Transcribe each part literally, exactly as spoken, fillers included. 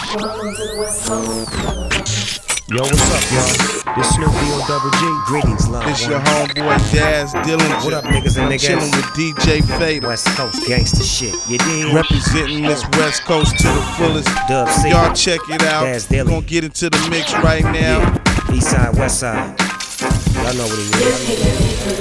Welcome to the West Coast. Yo, what's up, y'all? This Snoop D O Double G. Greetings, love. This your homeboy Daz Dillinger. What up, niggas and niggas? Chillin' with D J Fader. West Coast gangsta shit. You dig? Representing this West Coast to the fullest. Dub C. Y'all check it out. Daz We're Dilly. gonna get into the mix right now. Yeah. East side, west side. Y'all know what it is.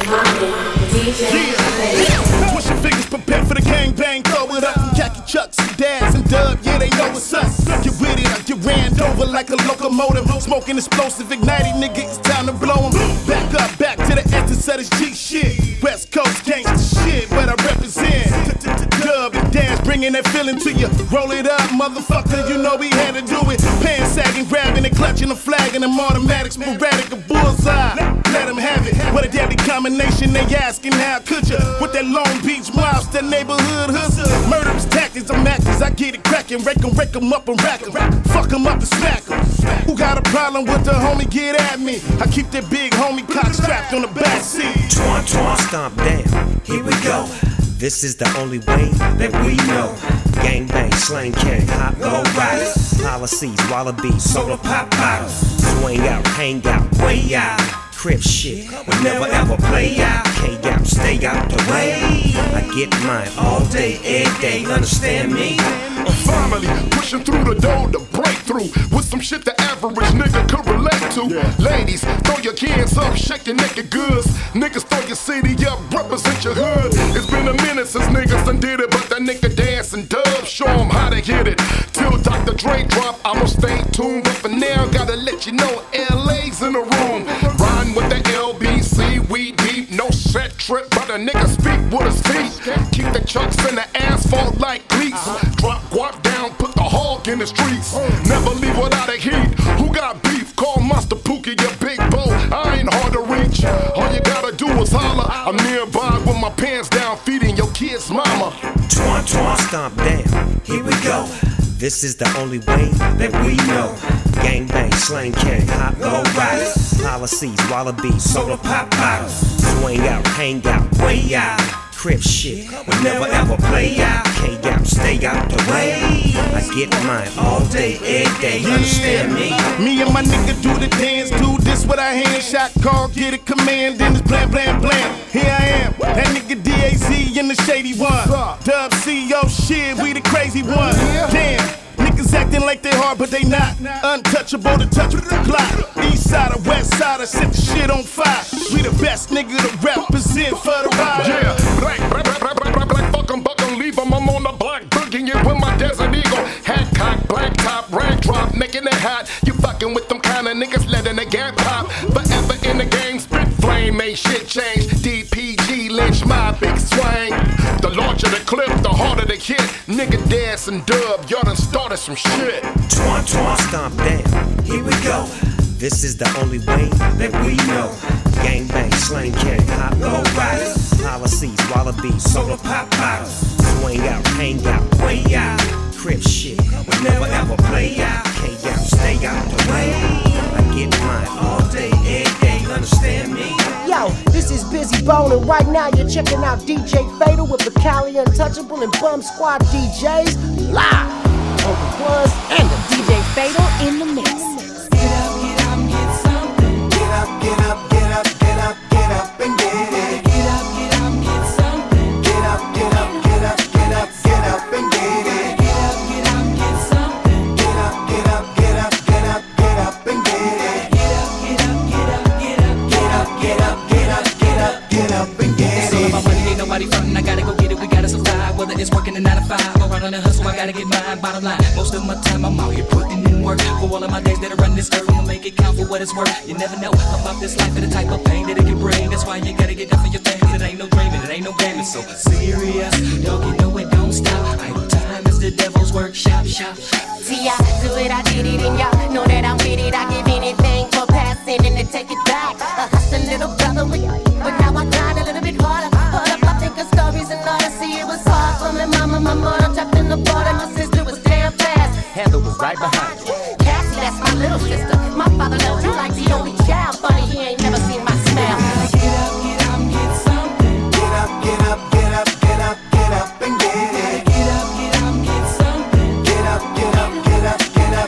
Twist your fingers, prepare for the gangbang. Throw it up from khaki chucks and Daz and Dub. Yeah, they know it's us. Get with it, I get ran over like a locomotive. Smoking explosive, igniting nigga, it's time to blow 'em. Back up, back to the essence of this G shit. West Coast gangsta shit, what I represent. Dub and Daz bringing that feeling to you. Roll it up, motherfucker, you know we had to do it. Pants sagging, grabbing and clutching the flag and them automatics, sporadic, a bullseye. Let them have it. What a deadly combination, they asking how could ya? With that Long Beach mouse, that neighborhood hustle. Murderous tactics, I'm actors, I get it cracking. Rake 'em, rake 'em up and rack 'em. Fuck 'em up and smack 'em. Who got a problem with the homie, get at me. I keep that big homie cock strapped on the back seat. Twan, twan, stomp down. Here we go. This is the only way that we know. Gang bang, slang king, hot low riders. Policies, wallabies, soda pop bottles. Swing out, hang out, way out. Crip shit, we never ever play out. K out, stay out the way. I get mine all day, every day, understand me? I'm finally pushing through the door to break through with some shit the average nigga could relate to. Yeah. Ladies, throw your cans up, shake your naked goods. Niggas throw your city up, represent your hood. It's been a minute since niggas done did it, but that nigga Daz and Dub show 'em how to hit it. Till Doctor Dre drop, I'ma stay tuned. But for now, gotta let you know L A's in the room. Riding with the L B C, we deep, no set trip, but a nigga speak with his feet. Keep the chucks in the asphalt like cleats. Drop guap down, put the hog in the streets. Never leave without a heat. Who got beef? Call Master Pookie, your big bow. I ain't hard to reach. All you gotta do is holler. I'm nearby with my pants down, feeding your kid's mama. Twan, twan, stomp down. Here we go. This is the only way that we know. Gang bang, slang king, hot low riders. Policies, wallabies, soda pop bottles. Swing out, hang out, way out. Crip shit, we never ever play out. K out, stay out the way. I get mine all day, every day, understand me? Me and my nigga do the dance, do this with our hands. Shot call, get a command, then it's blam, blam, blam. Here I am, that nigga D A Z in the shady one. Dub C, oh shit, we the crazy one. Damn. Niggas acting like they hard, but they not. Untouchable to touch with the block. East side or west side, I set the shit on fire. We the best nigga to represent for the ride. Yeah, black, black, black, black, black, black, black, fuck 'em, buck 'em, leave 'em. I'm on the block, booking it with my Desert Eagle. Hat cock, black top, rag drop, making it hot. You fucking with them kind of niggas, letting the gap pop. Forever in the game, spit flame, made shit change. D P G, lynch my big swing. The larger the clip, the harder the hit. Nigga Daz and Dub, y'all done started some shit. Twan, twan, stomp down. Here we go. This is the only way that we know. Gang bang, slang king, hot low riders. Policies, wallabies, soda pop bottles. Swing out, hang out, way out. Crip shit, we never ever play out. K out, stay out the way. I get mine all day, every day, understand me? Yo, this is Busy Bone, and right now you're checking out D J Fader with the Cali Untouchable and Bum Squad D Js live on the ones and the D J Fader in the mix. Get up, get up, get something. Get up, get up, get up, get up, get up and get it. Get up, get up, get something. Get up, get up, get up, get up, get up and get it. Get up, get up, get something. Get up, get up, get up, get up, get up and get it. Get up, get up, get up, get up, get up, get up, get up, get up, get up and get it. It's all about money, ain't nobody frontin'. I gotta go get it, we gotta survive. Whether it's working a nine to five or running a hustle, I gotta get mine. Bottom line, most of my time I'm out here putting in work. For all of my days that I run this earth, I'ma make it count for what it's worth. You never know about this life and the type of pain that it can bring. That's why you gotta get down for your things. It ain't no dreaming, it ain't no gaming. So serious, dog, you know it don't stop. Idle time is the devil's work. Shop, shop, shop. See, I do it, I did it, and y'all know that I'm with it. I give anything for passing and to take it back. A hustling little brother, with, but now I grind a little bit harder. Hold up, I think of stories and all I see it was hard for me. Mama, my mother trapped in the border. My sister was damn fast. Heather was right behind you. Cassie, that's my little sister. My father knows you like the only child. Funny, he ain't never seen my smile. Get up, get up, get something. Get up, get up, get up, get up, get up and get it. Get up, get up, get something. Get up, get up, get up, get up,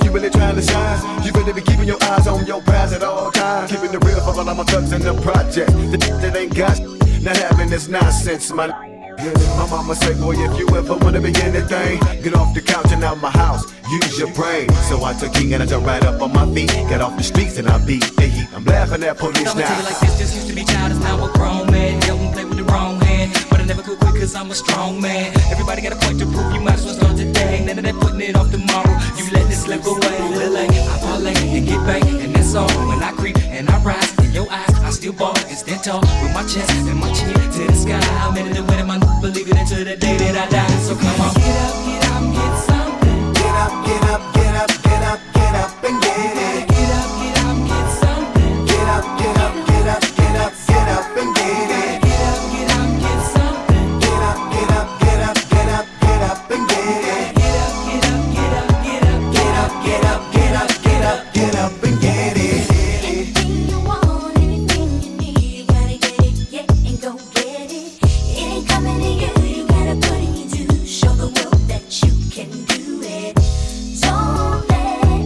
you really trying to shine, you better be keeping your eyes on your prize at all times. Keeping it real for all of my thugs in the project. The that ain't got not having this nonsense, my my mama say, boy, if you ever wanna be anything, get off the couch and out my house, use your brain. So I took heat and I jumped right up on my feet, got off the streets and I beat the heat. I'm laughing at police now. I'ma tell you like this, just used to be childish, now a grown man. Help me play with the wrong hand, but I never could quit cause I'm a strong man. Everybody got a point to prove, you might as well start today. None of that putting it off tomorrow, you let this slip away. Lil' I parlay and get back, and that's all. When I creep and I rise, in your eyes, I still ball and stand tall. With my chest and my chin to the sky, I'm in the wind, my believe it until the day that I die. So come on, get up, get up, get something. Get up, get up, get up, get up, get up and get it. Get up, get up, get something. Get up, get up, get up, get up, get up and get it. Get up, get up, get something. Get up, get up, get up, get up, get up and get it. Get up, get up, get up, get up, get up, get up, get up, get up, get up and get it. Anything you want, anything you need, you gotta get it, yeah, and go get it. It ain't coming to you, you gotta put it in you to show the world that you can do it. Don't let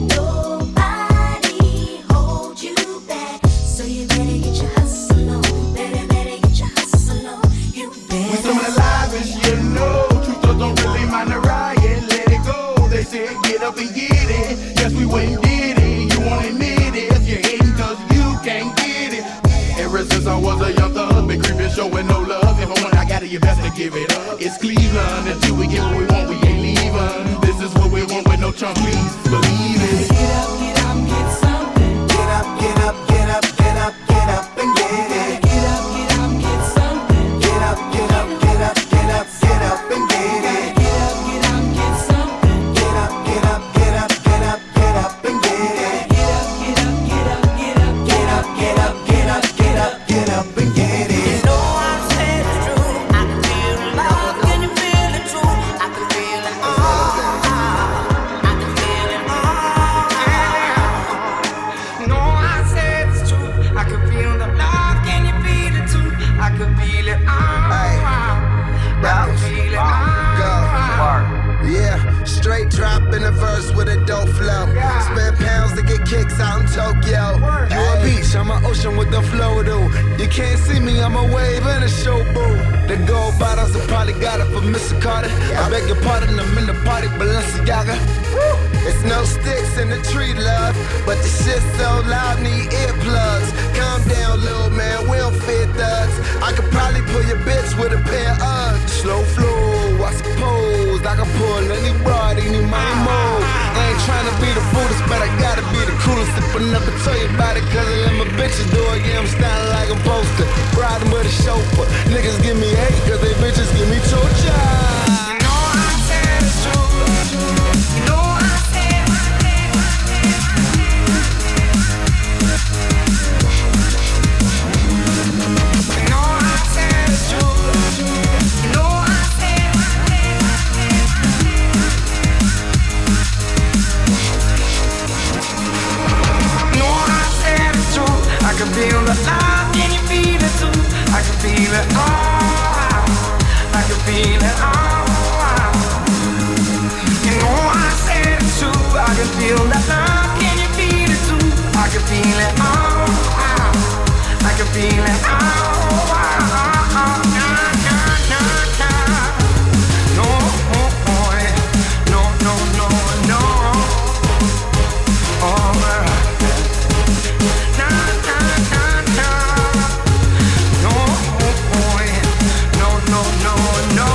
nobody hold you back, so you better get your hustle on, better, better get your hustle on, you better. We some of the livest, you know. Truthers don't really mind the riot, let it go. They said get up and get it. Yes, we went and did it. You won't admit it if you're hating cause you can't get it. Ever since I was a young thug, been creeping, showing no love. If I want, I got it, you best to give it up. It's Cleveland, until we get what we want, we ain't leaving. This is what we want with no chunk, please believe it. Get up, get up, get something. Get up, get up, get up, get up, get up and get it. Get up, get up, get something. Get up, get up, get up, get up, get up and get it. Get up, get up, get something. Get up, get up, get up, get up, get up and get it. Get up, get up, get up, get up, Get up, get up, get up, get up, get up and get it. You know I said it's true. I can feel the love. Can you feel it too? I can feel it all. I can feel it all. You know I said it's true. I can feel the love. Can you feel it too? I can feel it all. I can feel it all. Yeah, straight drop in the verse with a dope flow. Spend pounds to get kicks out in Tokyo. You a beach, I'm an ocean with the flow though. You can't see me, I'm a wave and a showboat. The gold bottles, I probably got it for Mister Carter. I beg your pardon, I'm in the party, Balenciaga. It's no sticks in the tree, love, but the shit's so loud, need earplugs. Calm down, little man, we don't fit thugs. I could probably pull your bitch with a pair of Uggs. Slow flow, I suppose I can pull any broad, any money mode. I ain't trying to be the Buddhist, but I gotta be the coolest. If I never tell you about it, cause I let my bitches do it. Yeah, I'm styling like a poster, riding with a chauffeur. Niggas give me hate, cause they bitches give me torture. You know I said it's true. You know I said, you know I said it's true. You know I said, you know I said it's true. I can feel the love, can you feel it too? I can feel it all. I can feel it all. You know I said it's true. I can feel that love. Can you feel it too? I can feel it all. I can feel it all. No, no, no, no, no. Oh, na, na, na, na. No, no, no, no, no.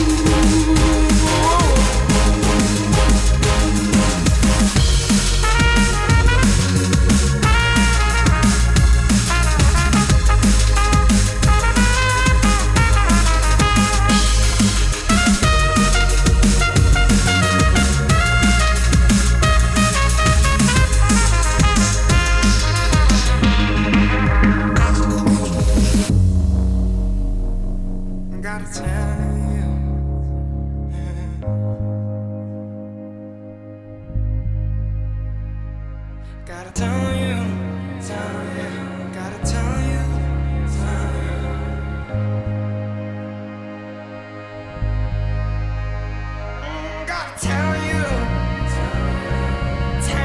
Gotta tell you, gotta tell you, tell you, gotta tell you, tell you. Mm, gotta tell you, tell you,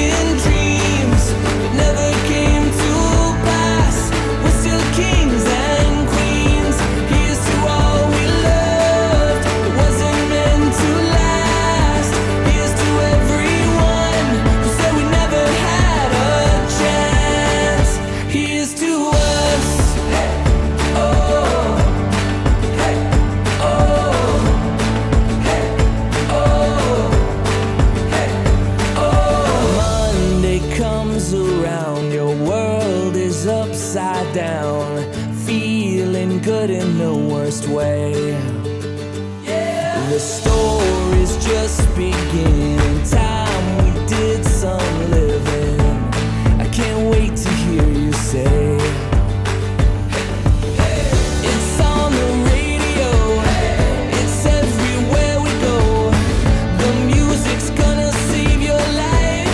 broken dreams that never came to pass. We're still kings and queens. Here's to all we loved that wasn't meant to last. Here's to everyone who said we never had a chance. Here's to us. Oh, around, your world is upside down, feeling good in the worst way. Yeah. The story's just beginning, time we did some living. I can't wait to hear you say it's on the radio, it's everywhere we go. The music's gonna save your life.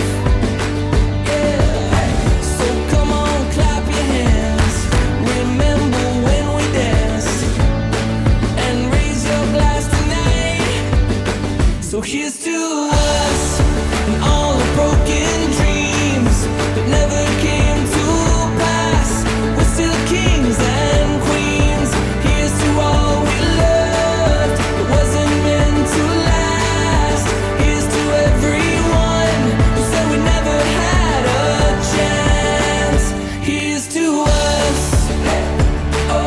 So here's to us and all the broken dreams that never came to pass. We're still kings and queens. Here's to all we loved that wasn't meant to last. Here's to everyone who said we never had a chance. Here's to us. Oh.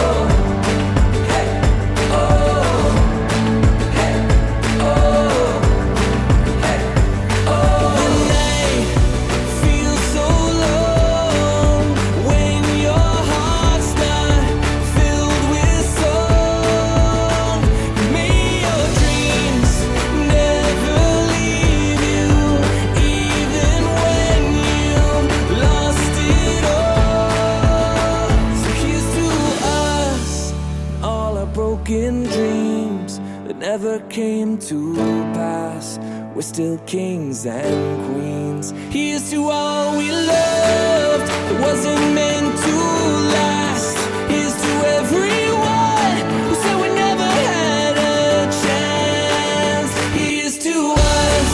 Dreams that never came to pass. We're still kings and queens. Here's to all we loved that wasn't meant to last. Here's to everyone who said we never had a chance. Here's to us.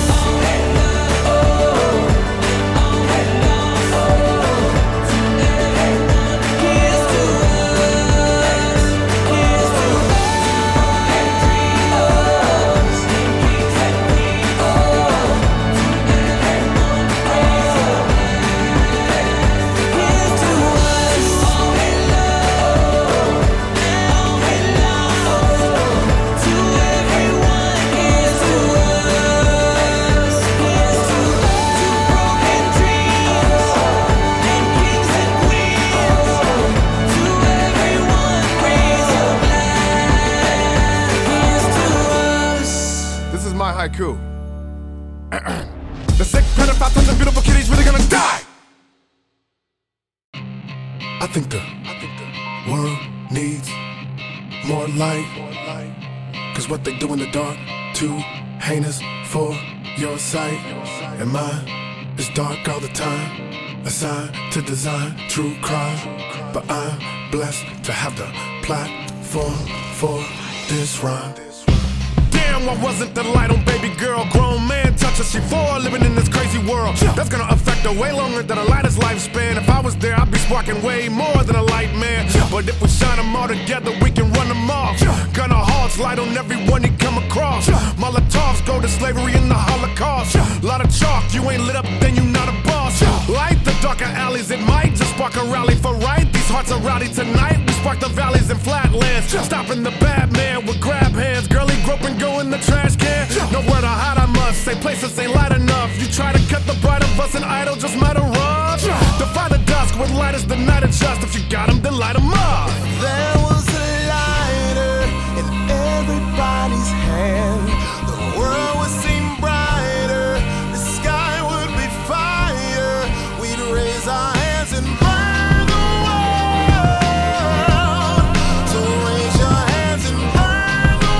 Haiku. The sick pedophile tons of beautiful kitties really gonna die. I think the, I think the world needs more light. Cause what they do in the dark, too heinous for your sight. And mine is dark all the time, assigned to design true crime. But I'm blessed to have the platform for this rhyme. Damn, why wasn't the light on baby girl? Grown man touch her, she four, living in this crazy world. That's gonna affect her way longer than a lighter's lifespan. If I was there, I'd be sparking way more than a light man. But if we shine them all together, we can run them off. Gonna hearts light on everyone he come across. Molotovs go to slavery in the Holocaust. Lot of chalk, you ain't lit up, then you not a boss. Light the darker alleys, it might just spark a rally for right. These hearts are rowdy tonight, we spark the valleys and flatlands. Stopping the bad man with grab hands. Girly grope and go in the trash can. Nowhere to hide, I must say, places ain't light enough. You try to cut the bright of us, an idol just matter of. Defy the dusk with light as the night adjusts. If you got them, then light them up. There was a lighter in everybody's hand. The world would seem brighter, the sky would be fire. We'd raise our hands and burn the world. So raise your hands and burn the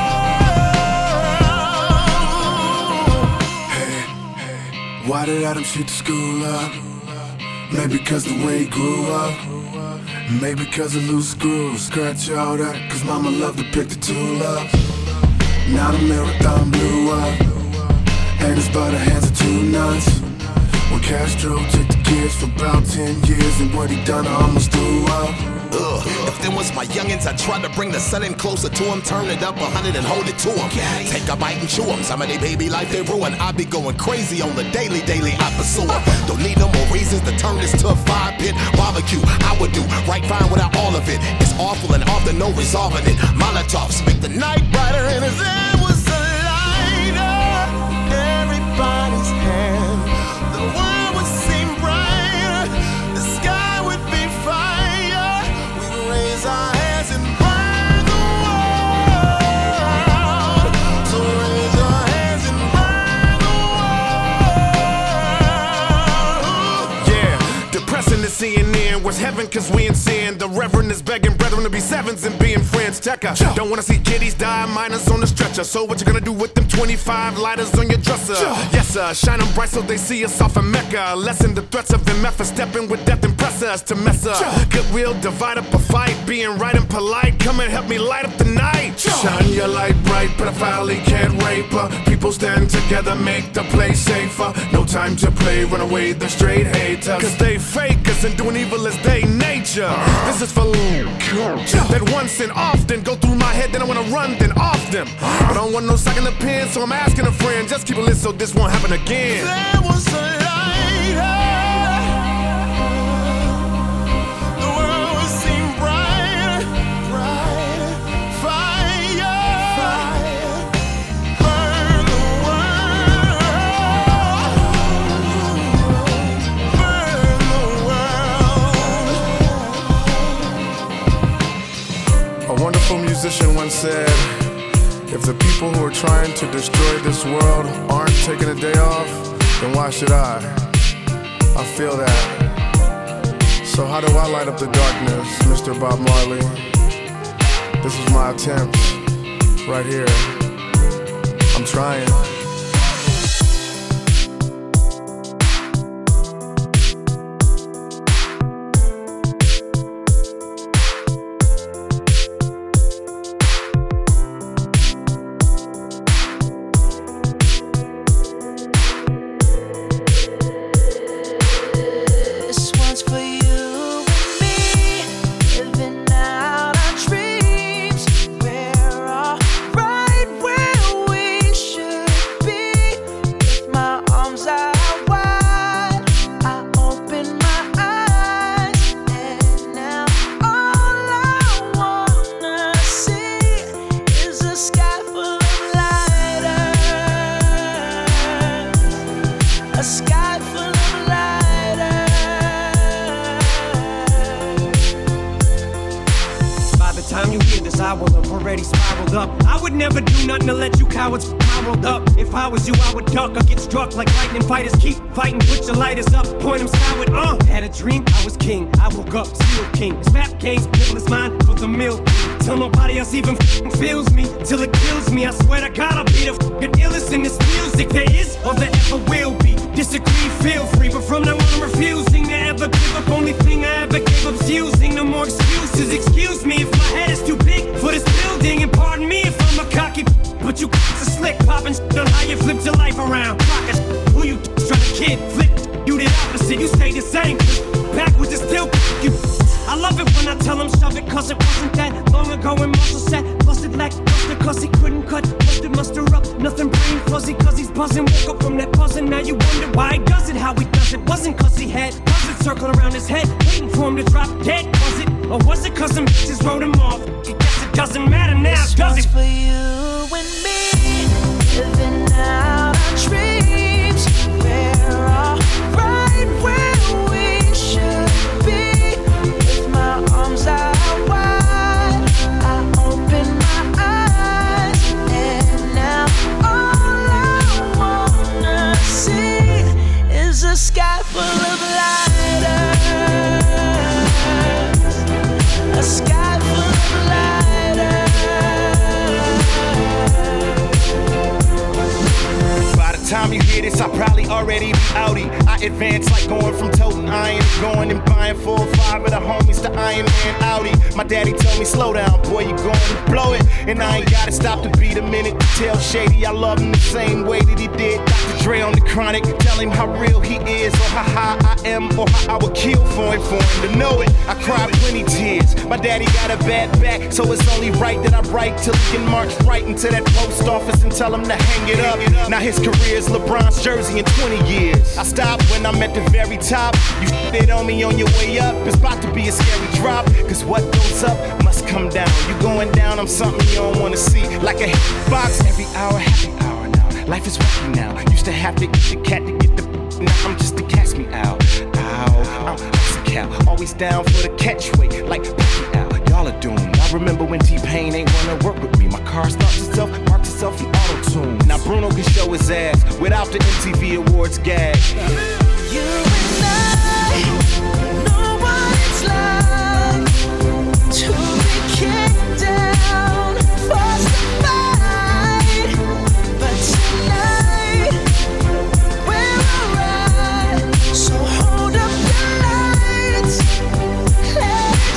world. Hey, hey, why did Adam shoot the school up? Maybe cause the way he grew up. Maybe cause of loose screws. Scratch all that, cause mama loved to pick the tool up. Now the marathon blew up, and it's by the hands of two nuns. Castro took the kids for about ten years, and what he done I almost threw up. Ugh, if them was my youngins, I tried to bring the sun in closer to him, turn it up a hundred and hold it to him. Take a bite and chew him, some of they baby life they ruin. I be going crazy on the daily, daily I pursue him. Don't need no more reasons to turn this to a five pit barbecue. I would do right fine without all of it. It's awful and often no resolving it. Molotovs make the night brighter, and his hand was a lighter. Everybody's hand, the world would seem brighter. The sky would be fire. We'd raise our hands and burn the world. So raise your hands and burn the world. Yeah, depressing to C N N was heaven cause we in sin. The reverend is begging brethren to be sevens and being friends. Checker, don't wanna see kiddies die, minors on the stretcher. So what you gonna do with them twenty-five lighters on your dresser? Yes sir, shine them bright so they see us off in Mecca. Lessen the threats of M F for stepping with death and press us to mess up. Goodwill, divide up a fight, being right and polite. Come and help me light up the night. Shine your light bright, pedophile can't rape her. People stand together, make the place safer. No time to play, run away the straight haters. Cause they fakers and doing evil as they nature. This is for that once and often go through my head, then I wanna run, then off them. But I don't want no second opinion, so I'm asking a friend. Just keep a list so this won't happen again. There was a lighter. The world would seem brighter, brighter. Fire, fire. Burn the world. Burn the world. A wonderful musician once said, if the people who are trying to destroy this world aren't taking a day off, then why should I? I feel that. So how do I light up the darkness, Mister Bob Marley? This is my attempt, right here. I'm trying. Like lightning fighters, keep fighting, put your lighters up, point them skyward, uh Had a dream, I was king, I woke up, still king. This rap game's is mine for the mill. Till nobody else even f***ing feels me, till it kills me. I swear to God I'll be the f***ing illest in this music there is, or there ever will be. Disagree, feel free, but from now on I'm refusing to ever give up. Only thing I ever gave up's using, no more excuses. Excuse me if my head is too big for this building, and pardon me if I'm a cocky but you are slick, poppin' shit on how you flipped your life around. Rockers, who you trying to kid? Flip, you did opposite, you stay the same. Backwards is still you. I love it when I tell him shove it, cause it wasn't that long ago when muscle set. Busted lackluster, cause he couldn't cut. Busted muster up, nothing brain fuzzy, cause he's buzzing. Woke up from that buzzing, now you wonder why he does it, how he does it. Wasn't cause he had buzzards circling around his head, waiting for him to drop dead. Was it, or was it cause some bitches wrote him off? I guess it doesn't matter now, this does it? For you and me, living out our dreams. We're all right where we should be. With my arms out wide, I open my eyes, and now all I wanna see is a sky full of lighters. A sky full of lighters. Time you hear this, I'll probably already be outie. I advance like going from toting iron to going and buying four or five of the homies to Iron Man Audi. My daddy told me, slow down, boy, you going to blow it. And I ain't gotta stop to beat a minute to tell Shady I love him the same way that he did Doctor Dre on the chronic, tell him how real he is, or how high I am, or how I would kill for him, for him to know it. I cried plenty tears. My daddy got a bad back, so it's only right that I write till he can march right into that post office and tell him to hang it up. Now his career's LeBron's jersey in twenty years. I stopped when I'm at the very top. You it on me on your way up. It's about to be a scary drop, cause what goes up must come down. You going down, I'm something you don't wanna see. Like a box every hour, happy hour now. Life is wacky now. Used to have to eat the cat to get the. Now I'm just a catch me out. Ow, I'm a cow. Always down for the catchway, like Pacquiao. Y'all are doomed. I remember when T-Pain ain't wanna work with me. My car starts itself, parks itself in auto-tune. Now Bruno can show his ass without the M T V Awards gag. You and I know what it's like to be kicked down, forced to fight. But tonight we're alright. So hold up your lights, let it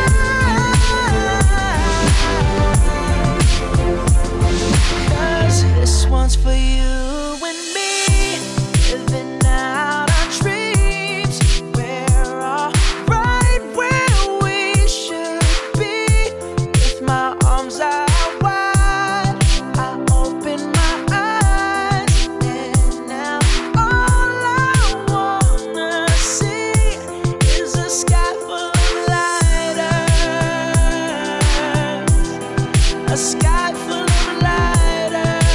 shine. 'Cause this one's for you and me, living out our dreams. We're all right where we should be. With my arms out wide, I open my eyes, and now all I wanna see is a sky full of lighters, a sky full of lighters.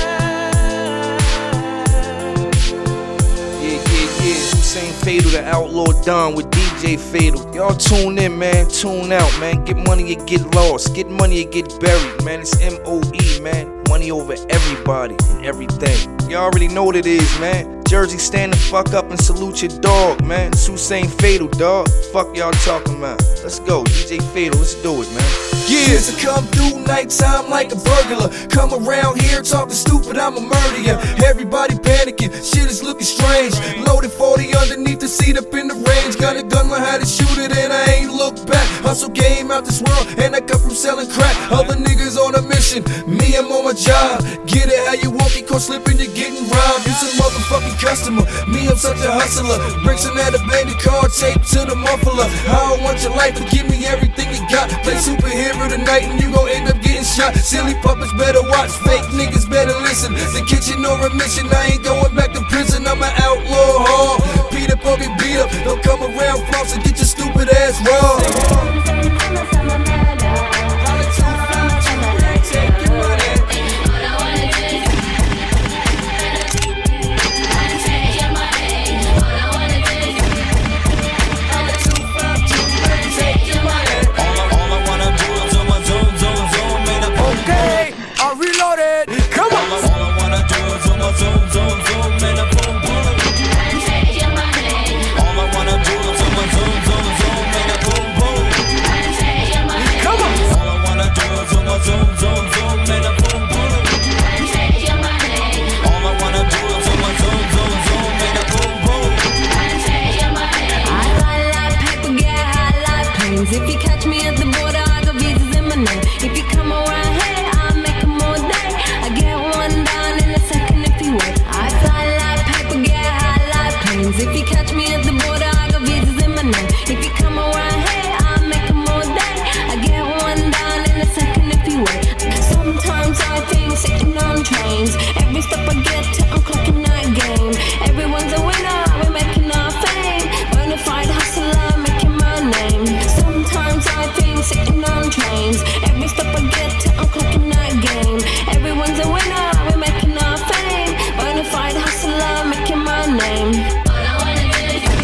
Yeah, yeah, yeah. Hussein Fatal, the Outlaw Don with D J Fatal. Y'all tune in, man. Tune out, man. Get money or get lost. Get money or get buried, man. It's M O E, man. Money over everybody and everything. Y'all already know what it is, man. Jersey, stand the fuck up and salute your dog, man. It's Hussein Fatal, dog. Fuck y'all talking about. Let's go, D J Fatal. Let's do it, man. Years to come through nighttime like a burglar. Come around here talking stupid, I'ma murder ya. Everybody panicking, shit is looking strange. Loaded forty underneath the seat up in the range. Got a gun, learn how to shoot it and I ain't look back. Hustle game out this world and I come from selling crack. Other niggas on a mission, me I'm on my job. Get it how you want, get caught slipping, you're getting robbed. You some motherfucking customer, me I'm such a hustler. Bricks in that abandoned car, taped to the muffler. I don't want your life, but give me everything you got. Play superhero tonight and you gon' end up getting shot. Silly puppets better watch, fake niggas better listen. The kitchen or a mission, I ain't going back to prison. I'm an outlaw, hard. Beat up or get beat up. Don't come around floss and get your stupid ass raw. Take your money. Okay, I'm reloaded. Come on. All I wanna do is zoom, zoom, zoom, zoom, and a boom, boom. Take your money. All I wanna do is zoom, zoom, zoom, zoom, and a boom, boom. Take your money. Come on. All I wanna do is zoom, zoom, zoom, zoom, and a boom, boom. Take your money. All I wanna do is zoom, zoom, zoom, zoom, and a boom, boom. Take your money. I high like paper, get high like planes. If you catch me at the border, I got visas in my name. If you come around here, I'll make 'em all day. I get one down in a second if you wait. I fly like paper, get high like planes. If you catch me at the border, I got visas in my name. If you come around here, I'll make 'em all day. I get one down in a second if you wait. Sometimes I think sitting on trains. Every step I get to, I'm clocking that game. Everyone's a winner, we're making our fame. Bonafide hustler, making my name. Sometimes I think sitting on trains. Every step I get to, I'm clocking that game. Everyone's a winner, we're making our fame. Bonafide hustler, making my name. All I wanna do is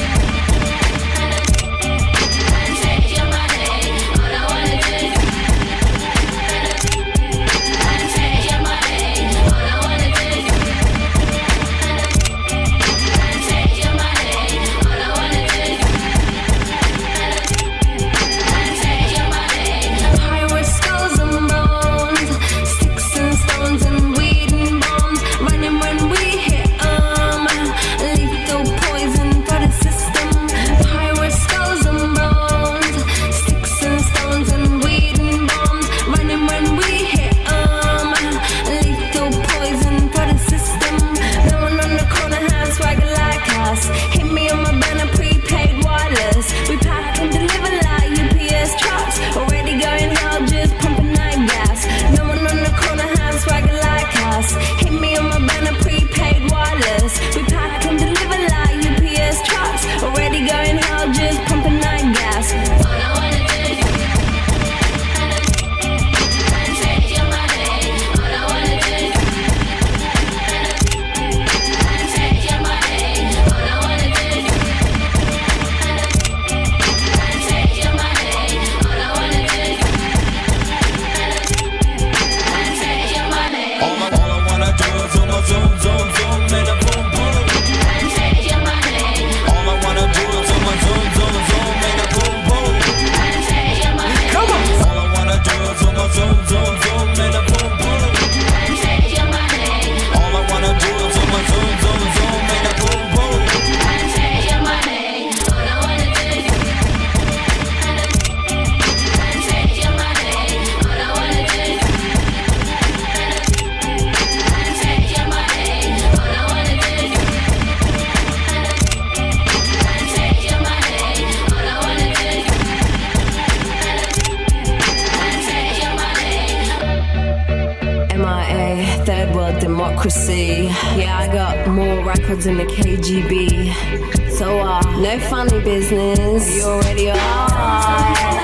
secrecy. Yeah, I got more records than the K G B. So, uh, no funny business. You already are.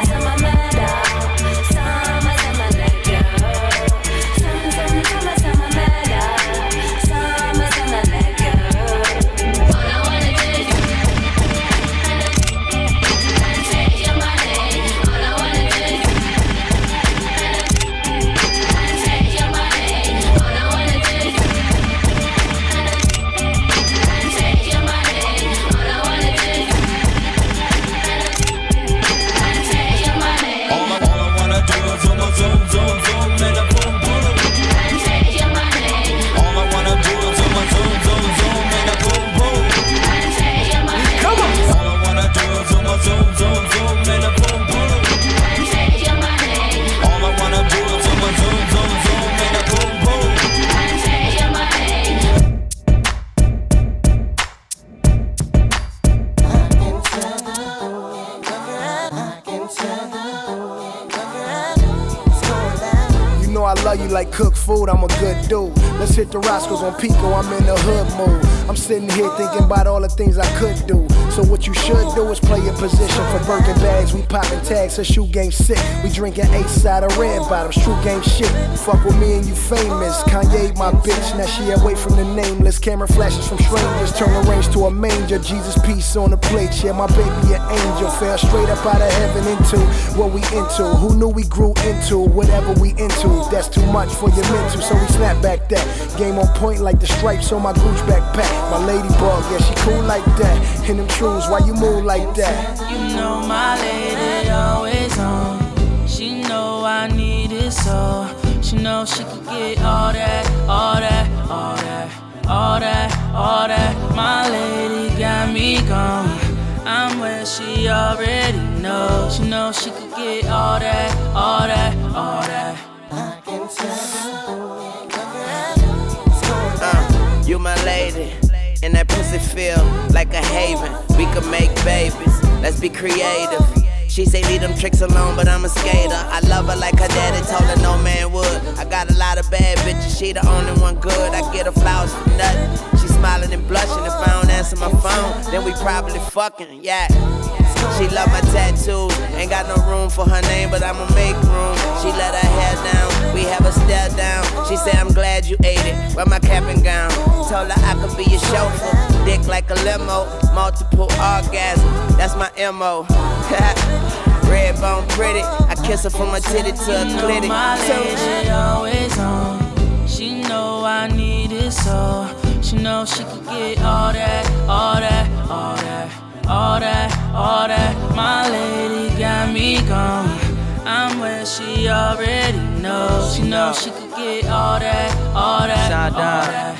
Like cook food, I'm a good dude. Let's hit the Roscoe's on Pico, I'm in the hood mood. I'm sitting here thinking about all the things I could do. So what you should do is play your position for Birkin bags. We popping tags, her shoe game sick. We drinking eight side of red bottoms, true game shit. Fuck with me and you famous. Kanye my bitch, now she away from the nameless. Camera flashes from strangers, turn the range to a manger. Jesus peace on the plate, yeah, my baby an angel. Fell straight up out of heaven into what we into. Who knew we grew into whatever we into? That's too much for your mental, so we snap back that. Game on point like the stripes on my Gucci backpack. My ladybug, yeah, she cool like that. In them shoes, why you move like that? You know my lady always on. She know I need it so. She know she can get all that, all that, all that, all that, all that. My lady got me gone. I'm where she already knows. She know she can get all that, all that, all that. Uh, you my lady, and that pussy feel like a haven. We could make babies, let's be creative. She say leave them tricks alone, but I'm a skater. I love her like her daddy told her no man would. I got a lot of bad bitches, she the only one good. I get her flowers for nothing. She smiling and blushing. If I don't answer my phone, then we probably fucking, yeah. She love my tattoos, ain't got no room for her name, but I'ma make room. She let her hair down, we have a stare down. She said, I'm glad you ate it, wear my cap and gown. Told her I could be your chauffeur, dick like a limo, multiple orgasms, that's my M O. Red bone pretty, I kiss her from my titty to her clitty. My lady always on, she know I need it so. She know she can get all that, all that, all that. All that, all that, my lady got me gone. I'm where she already knows. She knows she could get all that, all that, all that.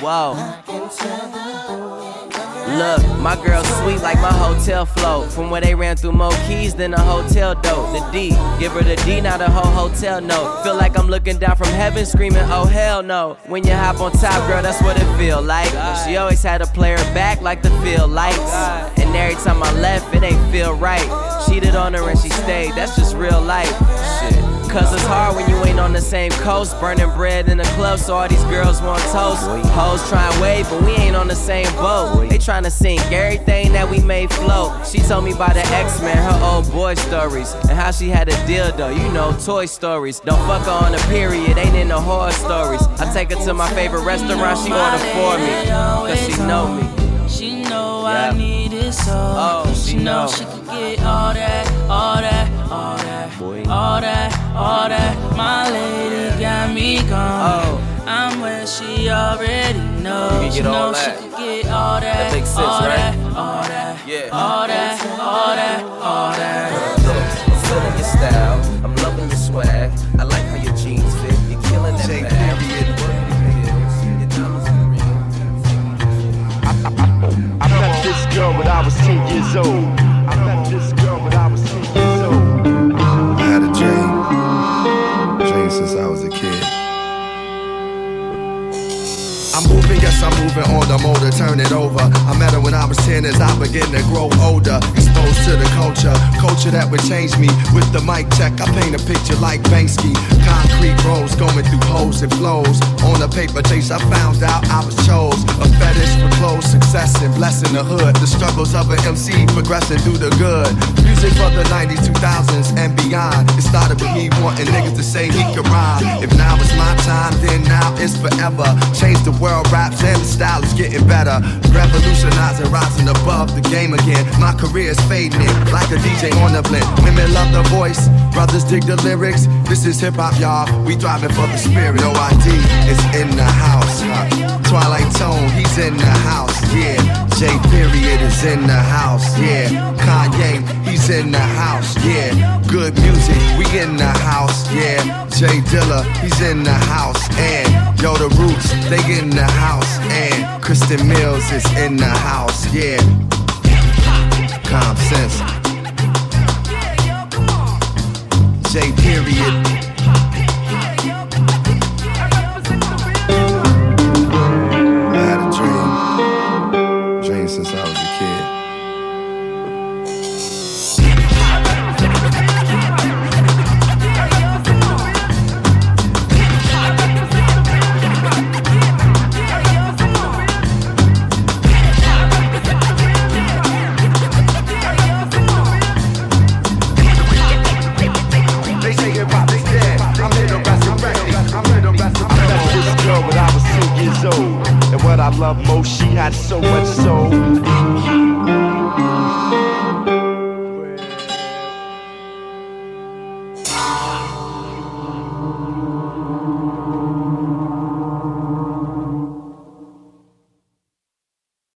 Whoa. Look, my girl sweet like my hotel float. From where they ran through more keys than a hotel dope. The D, give her the D, not a whole hotel note. Feel like I'm looking down from heaven screaming, oh hell no. When you hop on top, girl, that's what it feel like. She always had to play her back like the field lights. And every time I left, it ain't feel right. Cheated on her and she stayed, that's just real life. Shit. Cause it's hard when you ain't on the same coast. Burning bread in the club, so all these girls want toast. Hoes try and wave, but we ain't on the same boat. They tryna sink everything that we made float. She told me about the X-Men, her old boy stories, and how she had a dildo, you know, Toy Stories. Don't fuck her on a period, ain't in the horror stories. I take her to my favorite restaurant, she order for me, cause she know me. She know I need it so. Oh, she, she know she can get all that, all that, all that, Boy. all that, all that. My lady got me gone. Oh. I'm where she already knows. She know she can get all that, that makes sense, all right? that, all that, yeah. all that, all that, all that. Look, I'm feeling your style, I'm loving your swag. I like how your jeans fit, you're killing that bag. I met this girl when I was ten years old. I met this girl when I was ten years old. I had a dream, dream since I was a kid. I'm moving, yes I'm moving moving on the motor, turn it over. I met her when I was ten as I began to grow older. Exposed to the culture, culture that would change me. With the mic check, I paint a picture like Banksy. Concrete roads going through holes and flows. On a paper chase, I found out I was chose. A fetish for clothes, success and blessing the hood. The struggles of an M C progressing through the good. Music for the nineties, two thousands and beyond. It started with me wanting niggas to say he could rhyme. If now it's my time, then now it's forever. Change the world, raps and the style is getting better. Revolutionizing, rising above the game again. My career is fading in like a D J on the blend. Women love the voice, brothers dig the lyrics. This is hip hop, y'all. We thriving for the spirit. No I D is in the house. Huh? Twilight Tone, he's in the house. Yeah, J Period is in the house. Yeah, Kanye, he's in the house. Yeah, good music, we in the house. Yeah, Jay Dilla, he's in the house. And yo, the Roots, they in the house. And Kristen Mills is in the house. Yeah, Common Sense. J Period.